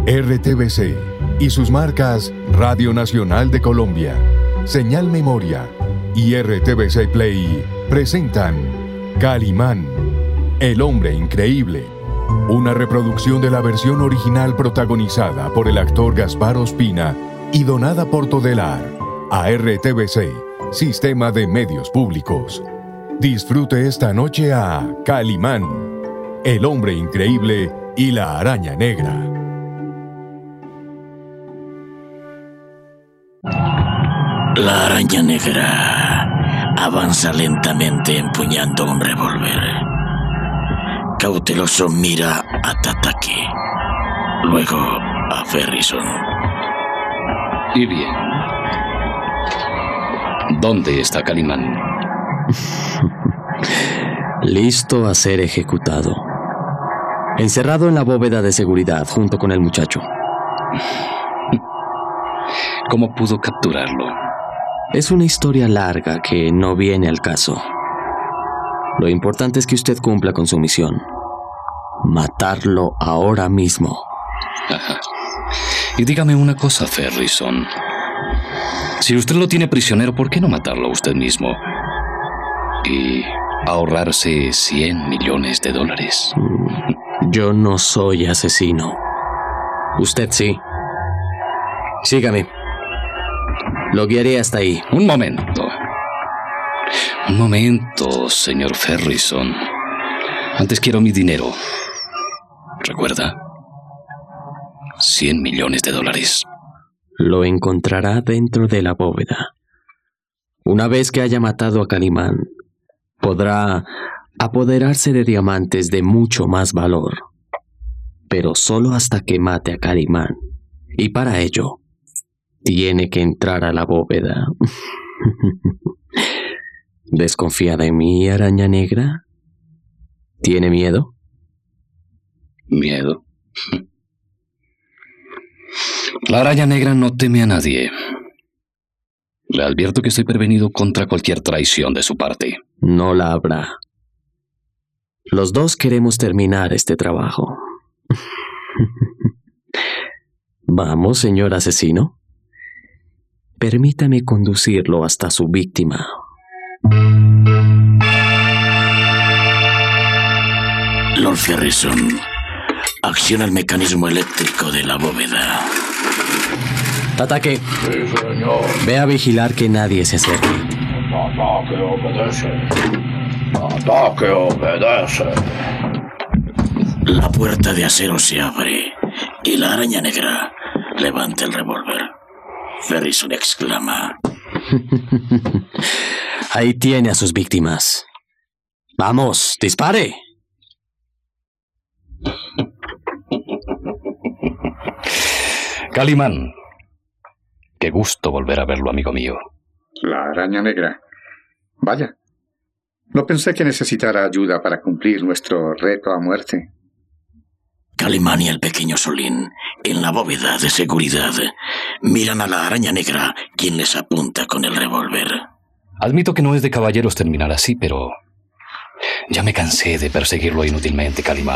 RTBC y sus marcas Radio Nacional de Colombia, Señal Memoria y RTBC Play presentan Calimán, el hombre increíble. Una reproducción de la versión original protagonizada por el actor Gaspar Ospina y donada por Todelar a RTBC, Sistema de Medios Públicos. Disfrute esta noche a Calimán, el hombre increíble y la araña negra. La araña negra avanza lentamente empuñando un revólver. Cauteloso mira a Tatake, luego a Ferrison. Y bien, ¿dónde está Calimán? Listo a ser ejecutado. Encerrado en la bóveda de seguridad junto con el muchacho. ¿Cómo pudo capturarlo? Es una historia larga que no viene al caso. Lo importante es que usted cumpla con su misión. Matarlo ahora mismo. Ajá. Y dígame una cosa, Ferrison. Si usted lo tiene prisionero, ¿por qué no matarlo usted mismo? Y ahorrarse $100 millones. Yo no soy asesino. Usted sí. Sígame. Lo guiaré hasta ahí. Un momento, señor Ferrison. Antes quiero mi dinero. ¿Recuerda? $100 millones. Lo encontrará dentro de la bóveda. Una vez que haya matado a Calimán, podrá apoderarse de diamantes de mucho más valor. Pero solo hasta que mate a Calimán. Y para ello, tiene que entrar a la bóveda. ¿Desconfía de mí, araña negra? ¿Tiene miedo? ¿Miedo? La araña negra no teme a nadie. Le advierto que estoy prevenido contra cualquier traición de su parte. No la habrá. Los dos queremos terminar este trabajo. Vamos, señor asesino. Permítame conducirlo hasta su víctima. Lord Ferrison acciona el mecanismo eléctrico de la bóveda. Tatake, Sí, señor. ve a vigilar que nadie se acerque. Ataque obedece. Ataque obedece. La puerta de acero se abre y la araña negra levanta el revólver. Ferrison exclama: Ahí tiene a sus víctimas. ¡Vamos, dispare! Calimán. Qué gusto volver a verlo, amigo mío. La araña negra. Vaya. No pensé que necesitara ayuda para cumplir nuestro reto a muerte. Calimán y el pequeño Solín, en la bóveda de seguridad, miran a la araña negra, quien les apunta con el revólver. Admito que no es de caballeros terminar así, pero ya me cansé de perseguirlo inútilmente, Calimán.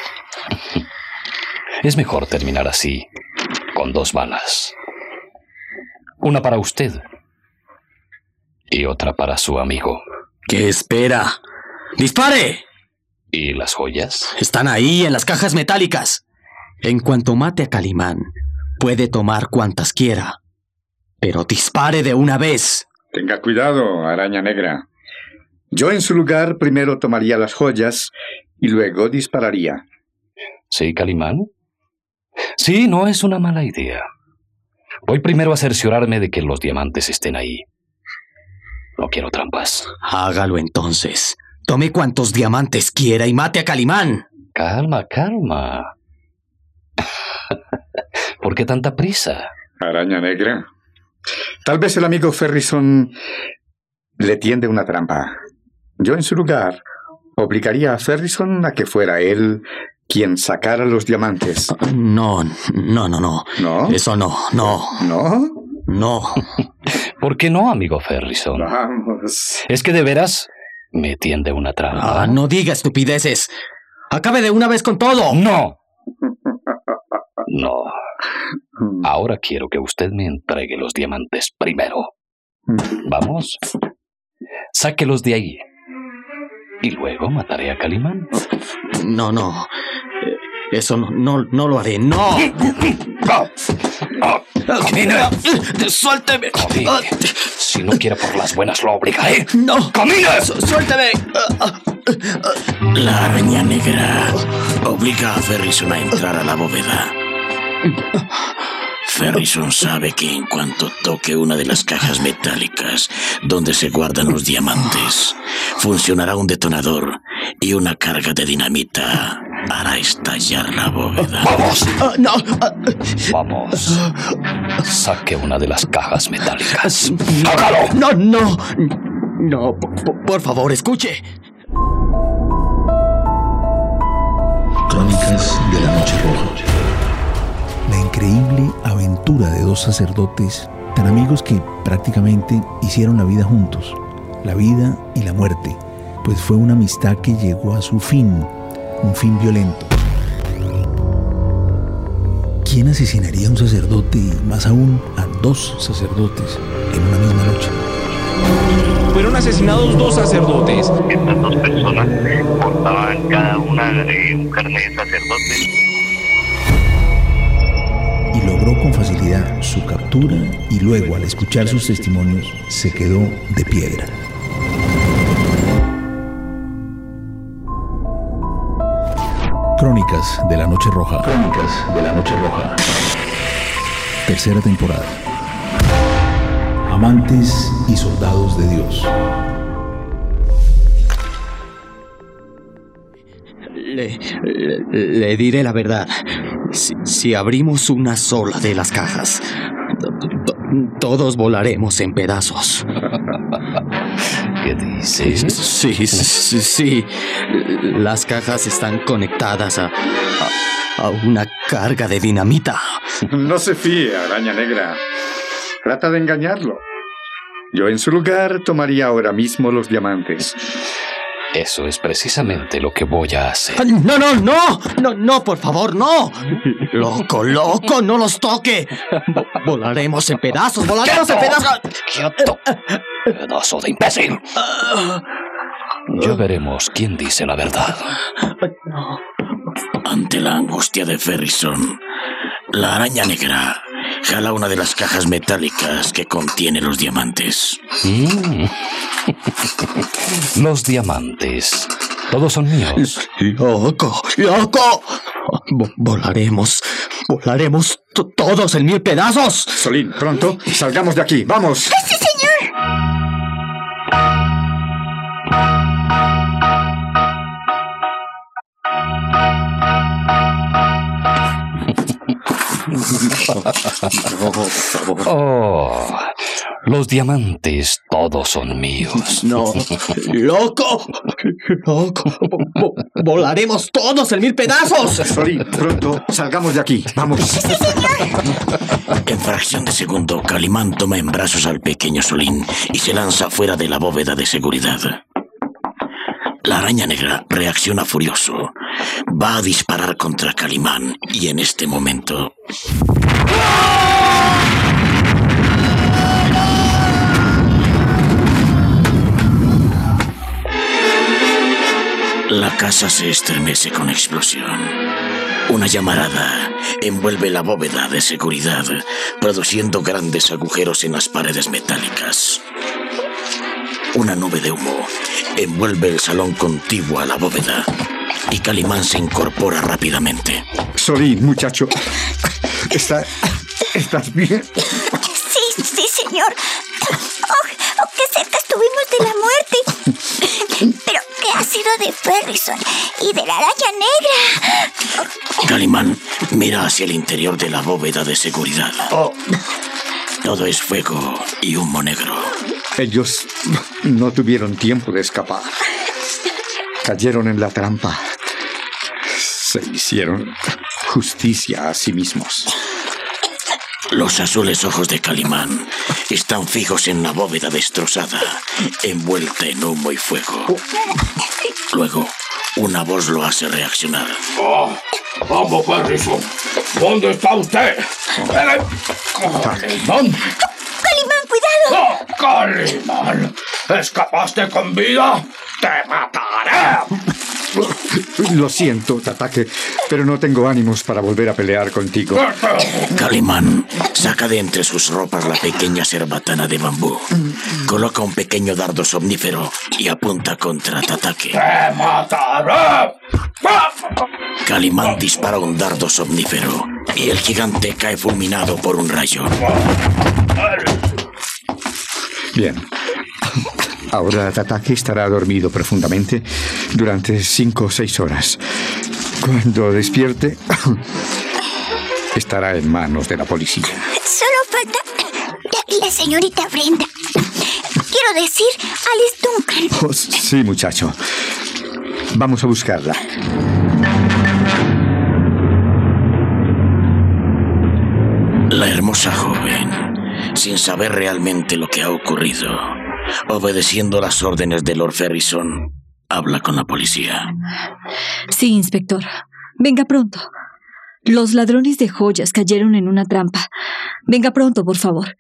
Es mejor terminar así, con 2 balas. Una para usted y otra para su amigo. ¿Qué espera? ¡Dispare! ¿Y las joyas? Están ahí, en las cajas metálicas. En cuanto mate a Calimán, puede tomar cuantas quiera. Pero dispare de una vez. Tenga cuidado, araña negra. Yo en su lugar primero tomaría las joyas y luego dispararía. ¿Sí, Calimán? Sí, no es una mala idea. Voy primero a cerciorarme de que los diamantes estén ahí. No quiero trampas. Hágalo entonces. Tome cuantos diamantes quiera y mate a Calimán. Calma, calma. ¿Por qué tanta prisa? Araña negra. Tal vez el amigo Ferrison le tiende una trampa. Yo en su lugar obligaría a Ferrison a que fuera él quien sacara los diamantes. No. ¿No? Eso no. ¿No? ¿Por qué no, amigo Ferrison? Vamos. ¿Es que de veras me tiende una trampa? No diga estupideces. Acabe de una vez con todo. ¡No! No. Ahora quiero que usted me entregue los diamantes primero. ¿Vamos? Sáquelos de ahí. Y luego mataré a Calimán. No. Eso no lo haré. ¡No! ¡Camine! ¡Suélteme! Camine. Si no quiere por las buenas, lo obligaré. ¡No! ¡Camine! ¡Suélteme! La araña negra obliga a Ferrison a entrar a la bóveda. Ferrison sabe que en cuanto toque una de las cajas metálicas donde se guardan los diamantes, funcionará un detonador y una carga de dinamita hará estallar la bóveda. ¡Vamos! ¡No! Vamos. Saque una de las cajas metálicas. ¡Hágalo! No, por favor, escuche. Crónicas de la Noche Roja. La increíble aventura de dos sacerdotes tan amigos que prácticamente hicieron la vida juntos, la vida y la muerte, pues fue una amistad que llegó a su fin, un fin violento. ¿Quién asesinaría a un sacerdote y más aún a dos sacerdotes en una misma noche? Fueron asesinados dos sacerdotes. Estas dos personas portaban cada una un carnet de sacerdote. Y logró con facilidad su captura y luego, al escuchar sus testimonios, se quedó de piedra. Crónicas de la Noche Roja. Crónicas de la Noche Roja. Tercera temporada. Amantes y soldados de Dios. Le diré la verdad. Si abrimos una sola de las cajas, todos volaremos en pedazos. ¿Qué dices? Sí. Las cajas están conectadas a una carga de dinamita. No se fíe, araña negra. Trata de engañarlo. Yo en su lugar tomaría ahora mismo los diamantes. Eso es precisamente lo que voy a hacer. No, por favor, no. Loco, no los toque. Volaremos en pedazos, ¡Quieto! ¡Pedazo de imbécil! Ya veremos quién dice la verdad. Ante la angustia de Ferrison, la araña negra jala una de las cajas metálicas que contiene los diamantes. Los diamantes. Todos son míos. ¡Loco! Volaremos todos en 1000 pedazos. Solín, pronto, salgamos de aquí. ¡Vamos! ¡Sí, señor! Oh, los diamantes todos son míos. No, loco. Volaremos todos en 1000 pedazos. Solín, pronto, salgamos de aquí. Vamos. ¡Sí, señor! En fracción de segundo, Calimán toma en brazos al pequeño Solín y se lanza fuera de la bóveda de seguridad. La araña negra reacciona furioso. Va a disparar contra Calimán y en este momento... La casa se estremece con explosión. Una llamarada envuelve la bóveda de seguridad, produciendo grandes agujeros en las paredes metálicas. Una nube de humo envuelve el salón contiguo a la bóveda y Calimán se incorpora rápidamente. Solín, muchacho. ¿Estás bien? Sí, señor. Oh, qué cerca estuvimos de la muerte. Pero, ¿qué ha sido de Ferrison y de la araña negra? Calimán mira hacia el interior de la bóveda de seguridad. Todo es fuego y humo negro. Ellos no tuvieron tiempo de escapar. Cayeron en la trampa. Se hicieron justicia a sí mismos. Los azules ojos de Calimán están fijos en la bóveda destrozada, envuelta en humo y fuego. Luego, una voz lo hace reaccionar. ¡Vamos, Ferrison! ¿Dónde está usted? ¡Calimán! ¡Calimán, cuidado! ¡Oh, Calimán! ¿Escapaste con vida? ¡Te mataré! Lo siento, Tatake, pero no tengo ánimos para volver a pelear contigo. Calimán saca de entre sus ropas la pequeña cerbatana de bambú. Coloca un pequeño dardo somnífero y apunta contra Tatake. ¡Te mataré! Calimán dispara un dardo somnífero y el gigante cae fulminado por un rayo. Bien. Ahora Tatake estará dormido profundamente durante 5 o 6 horas. Cuando despierte, estará en manos de la policía. Solo falta la señorita Brenda. Quiero decir, Alice Duncan. Oh, sí, muchacho. Vamos a buscarla. La hermosa joven, sin saber realmente lo que ha ocurrido, obedeciendo las órdenes de Lord Ferrison, habla con la policía. Sí, inspector. Venga pronto. Los ladrones de joyas cayeron en una trampa. Venga pronto, por favor.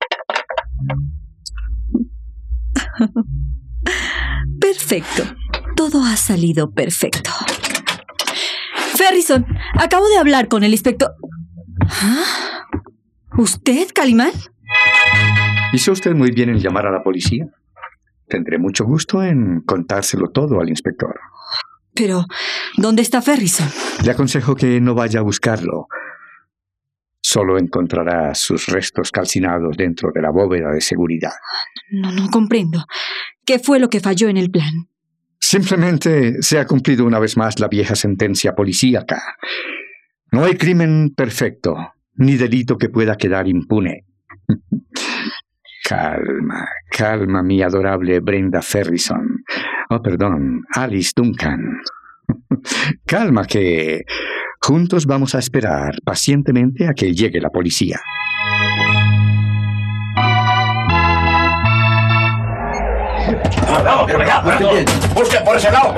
Perfecto. Todo ha salido perfecto. Ferrison, acabo de hablar con el inspector. ¿Ah? ¿Usted, Calimán? ¿Hizo usted muy bien en llamar a la policía? Tendré mucho gusto en contárselo todo al inspector. Pero, ¿dónde está Ferrison? Le aconsejo que no vaya a buscarlo. Solo encontrará sus restos calcinados dentro de la bóveda de seguridad. No comprendo. ¿Qué fue lo que falló en el plan? Simplemente se ha cumplido una vez más la vieja sentencia policíaca. No hay crimen perfecto, ni delito que pueda quedar impune. Calma, mi adorable Brenda Ferrison. Oh, perdón, Alice Duncan. Calma, que juntos vamos a esperar pacientemente a que llegue la policía. ¡Vamos, que ¡busque por ese lado!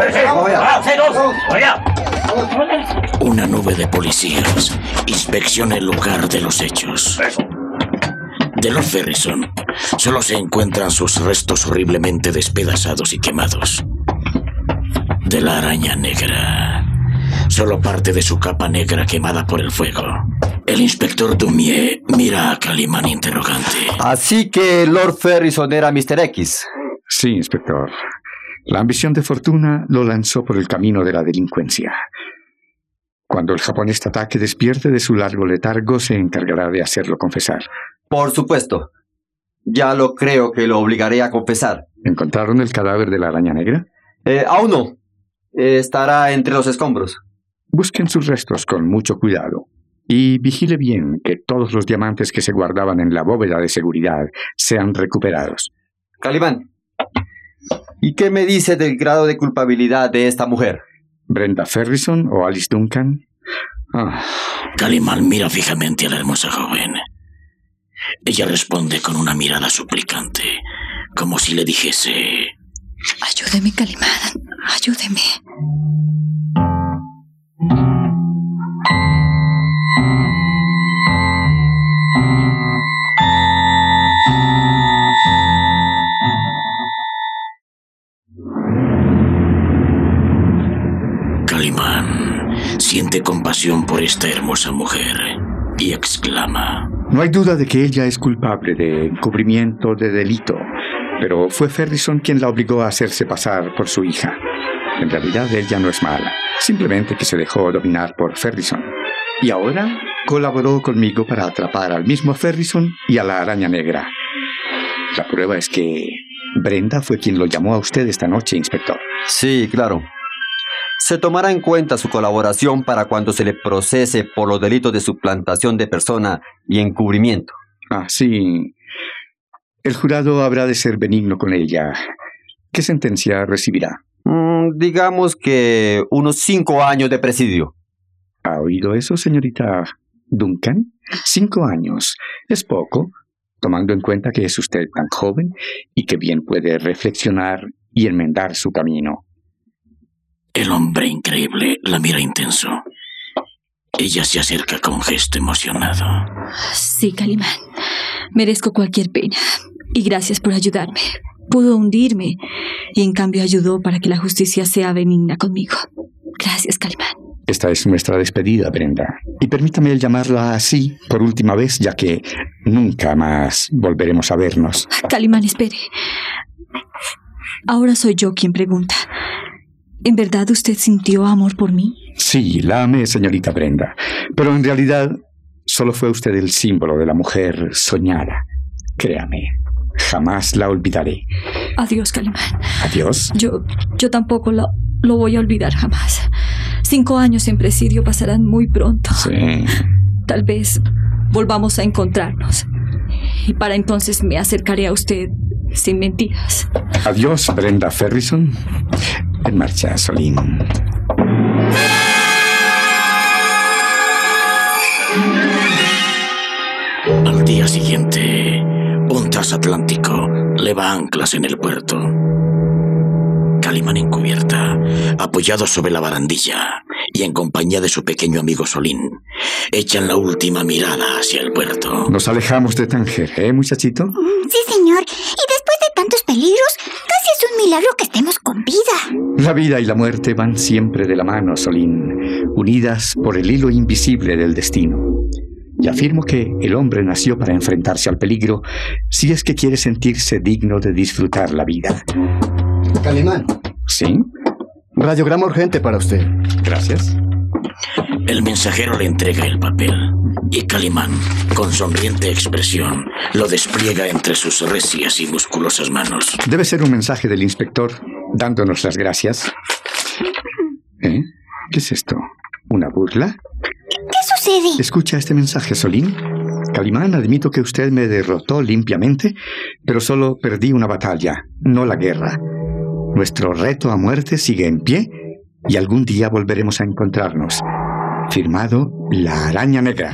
Una nube de policías inspecciona el lugar de los hechos. De Lord Ferrison solo se encuentran sus restos horriblemente despedazados y quemados. De la araña negra, solo parte de su capa negra quemada por el fuego. El inspector Dumier mira a Calimán interrogante. Así que Lord Ferrison era Mr. X. Sí, inspector. La ambición de fortuna lo lanzó por el camino de la delincuencia. Cuando el japonés Tatake despierte de su largo letargo, se encargará de hacerlo confesar. Por supuesto. Ya lo creo que lo obligaré a confesar. ¿Encontraron el cadáver de la araña negra? Aún no. Estará entre los escombros. Busquen sus restos con mucho cuidado. Y vigile bien que todos los diamantes que se guardaban en la bóveda de seguridad sean recuperados. Calimán, ¿y qué me dice del grado de culpabilidad de esta mujer? ¿Brenda Ferrison o Alice Duncan? Calimán mira fijamente a la hermosa joven. Ella responde con una mirada suplicante, como si le dijese: Ayúdeme, Calimán, ayúdeme. Calimán siente compasión por esta hermosa mujer y exclama: No hay duda de que ella es culpable de encubrimiento de delito, pero fue Ferrison quien la obligó a hacerse pasar por su hija. En realidad ella no es mala, simplemente que se dejó dominar por Ferrison. Y ahora colaboró conmigo para atrapar al mismo Ferrison y a la araña negra. La prueba es que Brenda fue quien lo llamó a usted esta noche, inspector. Sí, claro. Se tomará en cuenta su colaboración para cuando se le procese por los delitos de suplantación de persona y encubrimiento. Sí. El jurado habrá de ser benigno con ella. ¿Qué sentencia recibirá? Digamos que unos 5 años de presidio. ¿Ha oído eso, señorita Duncan? 5 años. Es poco, tomando en cuenta que es usted tan joven y que bien puede reflexionar y enmendar su camino. El hombre increíble la mira intenso. Ella se acerca con gesto emocionado. Sí, Calimán. Merezco cualquier pena. Y gracias por ayudarme. Pudo hundirme y en cambio ayudó para que la justicia sea benigna conmigo. Gracias, Calimán. Esta es nuestra despedida, Brenda. Y permítame llamarla así por última vez, ya que nunca más volveremos a vernos. Calimán, espere. Ahora soy yo quien pregunta. ¿En verdad usted sintió amor por mí? Sí, la amé, señorita Brenda. Pero en realidad solo fue usted el símbolo de la mujer soñada. Créame, jamás la olvidaré. Adiós, Calimán. ¿Adiós? Yo tampoco lo voy a olvidar jamás. 5 años en presidio pasarán muy pronto. Sí. Tal vez volvamos a encontrarnos. Y para entonces me acercaré a usted sin mentiras. Adiós, Brenda Ferrison. En marcha, Solín. Al día siguiente, un transatlántico leva anclas en el puerto. Calimán en cubierta, apoyado sobre la barandilla y en compañía de su pequeño amigo Solín, echan la última mirada hacia el puerto. Nos alejamos de Tánger, muchachito? Sí, señor. Y después de tantos peligros, casi es un milagro que estemos con vida. La vida y la muerte van siempre de la mano, Solín, unidas por el hilo invisible del destino. Y afirmo que el hombre nació para enfrentarse al peligro si es que quiere sentirse digno de disfrutar la vida. Calimán. ¿Sí? Radiograma urgente para usted. Gracias. El mensajero le entrega el papel y Calimán, con sonriente expresión, lo despliega entre sus recias y musculosas manos. Debe ser un mensaje del inspector dándonos las gracias. ¿Qué es esto? ¿Una burla? ¿Qué sucede? Escucha este mensaje, Solín. Calimán, admito que usted me derrotó limpiamente, pero solo perdí una batalla, no la guerra. Nuestro reto a muerte sigue en pie y algún día volveremos a encontrarnos. Firmado, La Araña Negra.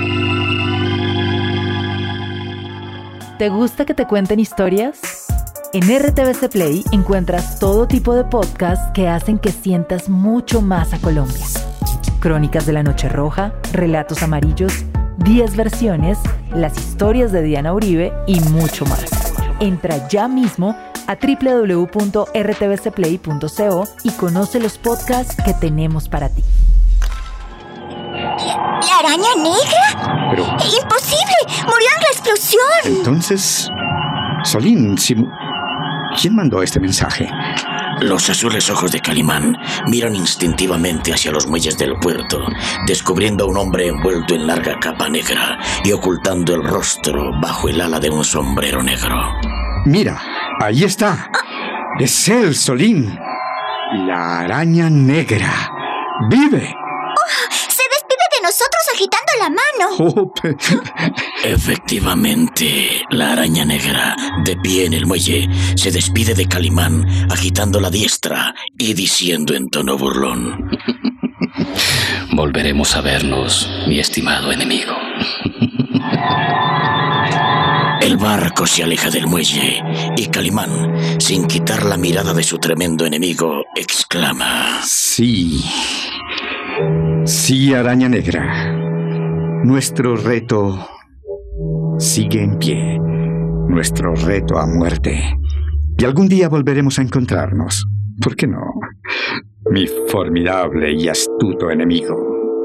¿Te gusta que te cuenten historias? En RTVC Play encuentras todo tipo de podcasts que hacen que sientas mucho más a Colombia. Crónicas de la Noche Roja, Relatos Amarillos, 10 versiones, las historias de Diana Uribe y mucho más. Entra ya mismo a www.rtvcplay.co y conoce los podcasts que tenemos para ti. ¿La araña negra? Pero... ¡Imposible! ¡Murió en la explosión! Entonces... Solín, ¿quién mandó este mensaje? Los azules ojos de Calimán miran instintivamente hacia los muelles del puerto, descubriendo a un hombre envuelto en larga capa negra y ocultando el rostro bajo el ala de un sombrero negro. Mira, ahí está. Es él, Solín. La araña negra. ¡Vive! ¡Se despide de nosotros agitando la mano! Efectivamente, la araña negra, de pie en el muelle, se despide de Calimán, agitando la diestra y diciendo en tono burlón: Volveremos a vernos, mi estimado enemigo. El barco se aleja del muelle y Calimán, sin quitar la mirada de su tremendo enemigo, exclama: Sí, araña negra. Nuestro reto sigue en pie. Nuestro reto a muerte. Y algún día volveremos a encontrarnos. ¿Por qué no? Mi formidable y astuto enemigo.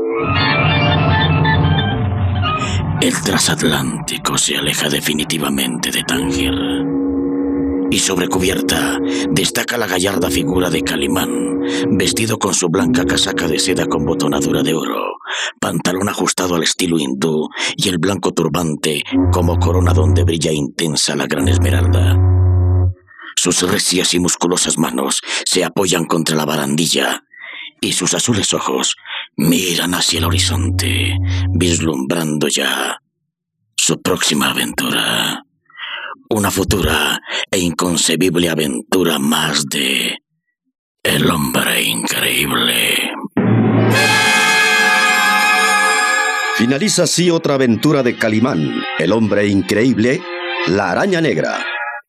El transatlántico se aleja definitivamente de Tánger. Y sobre cubierta destaca la gallarda figura de Calimán, vestido con su blanca casaca de seda con botonadura de oro, pantalón ajustado al estilo hindú y el blanco turbante como corona donde brilla intensa la gran esmeralda. Sus recias y musculosas manos se apoyan contra la barandilla y sus azules ojos miran hacia el horizonte, vislumbrando ya su próxima aventura. Una futura e inconcebible aventura más de El Hombre Increíble. Finaliza así otra aventura de Calimán, El Hombre Increíble, La Araña Negra.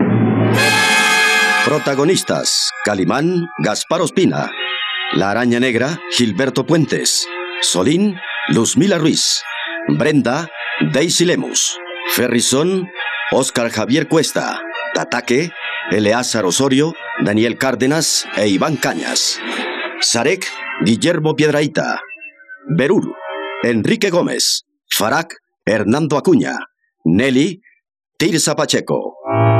Protagonistas: Calimán, Gaspar Ospina; La Araña Negra, Gilberto Puentes; Solín, Luzmila Ruiz. Brenda, Daisy Lemus. Ferrison, Óscar Javier Cuesta. Tataque, Eleazar Osorio, Daniel Cárdenas e Iván Cañas. Sarek, Guillermo Piedrahita. Berur, Enrique Gómez. Farak, Hernando Acuña. Nelly, Tirsa Pacheco.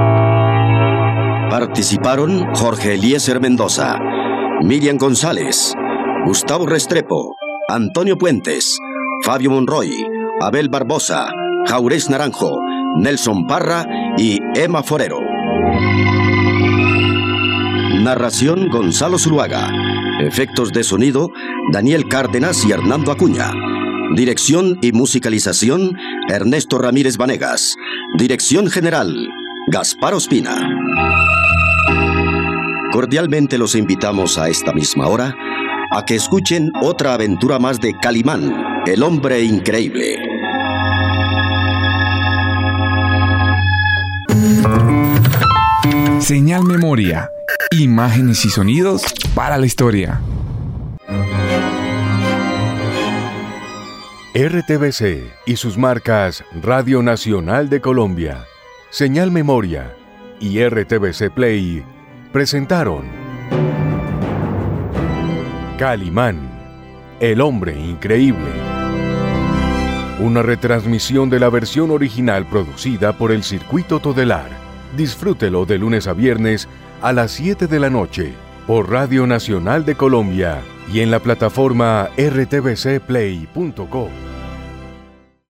Participaron Jorge Eliezer Mendoza, Miriam González, Gustavo Restrepo, Antonio Puentes, Fabio Monroy, Abel Barbosa, Jaurés Naranjo, Nelson Parra y Emma Forero. Narración Gonzalo Zuluaga. Efectos de sonido Daniel Cárdenas y Hernando Acuña. Dirección y musicalización Ernesto Ramírez Vanegas. Dirección general Gaspar Ospina. Cordialmente los invitamos a esta misma hora a que escuchen otra aventura más de Calimán, el hombre increíble. Señal Memoria. Imágenes y sonidos para la historia. RTBC y sus marcas Radio Nacional de Colombia, Señal Memoria y RTBC Play presentaron Calimán, el hombre increíble. Una retransmisión de la versión original producida por el Circuito Todelar. Disfrútelo de lunes a viernes a las 7 de la noche por Radio Nacional de Colombia y en la plataforma rtbcplay.co.